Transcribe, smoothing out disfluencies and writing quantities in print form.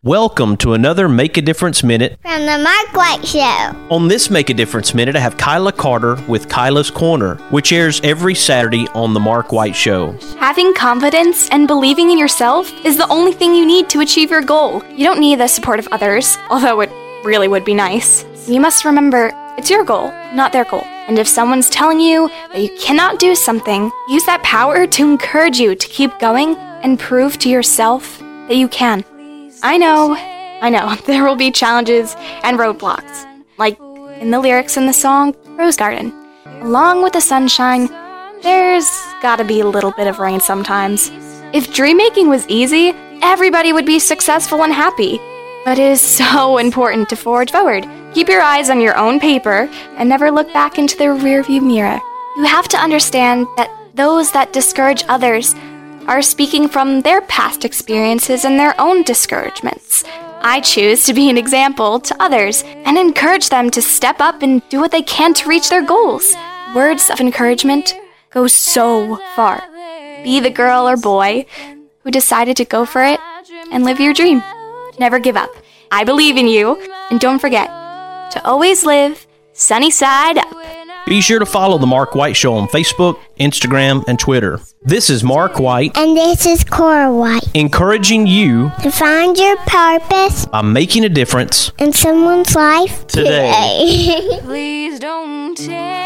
Welcome to another Make a Difference Minute from the Mark White Show. On this Make a Difference Minute, I have Kyla Carter with Kyla's Corner, which airs every Saturday on the Mark White Show. Having confidence and believing in yourself is the only thing you need to achieve your goal. You don't need the support of others, although it really would be nice. You must remember, it's your goal, not their goal. And if someone's telling you that you cannot do something, use that power to encourage you to keep going and prove to yourself that you can. I know, there will be challenges and roadblocks, like in the lyrics in the song, Rose Garden. Along with the sunshine, there's gotta be a little bit of rain sometimes. If dream making was easy, everybody would be successful and happy. But it is so important to forge forward. Keep your eyes on your own paper and never look back into the rearview mirror. You have to understand that those that discourage others are speaking from their past experiences and their own discouragements. I choose to be an example to others and encourage them to step up and do what they can to reach their goals. Words of encouragement go so far. Be the girl or boy who decided to go for it and live your dream. Never give up. I believe in you, and don't forget to always live sunny side up. Be sure to follow The Mark White Show on Facebook, Instagram, and Twitter. This is Mark White. And this is Cora White. Encouraging you to find your purpose by making a difference in someone's life today. today. Please don't tell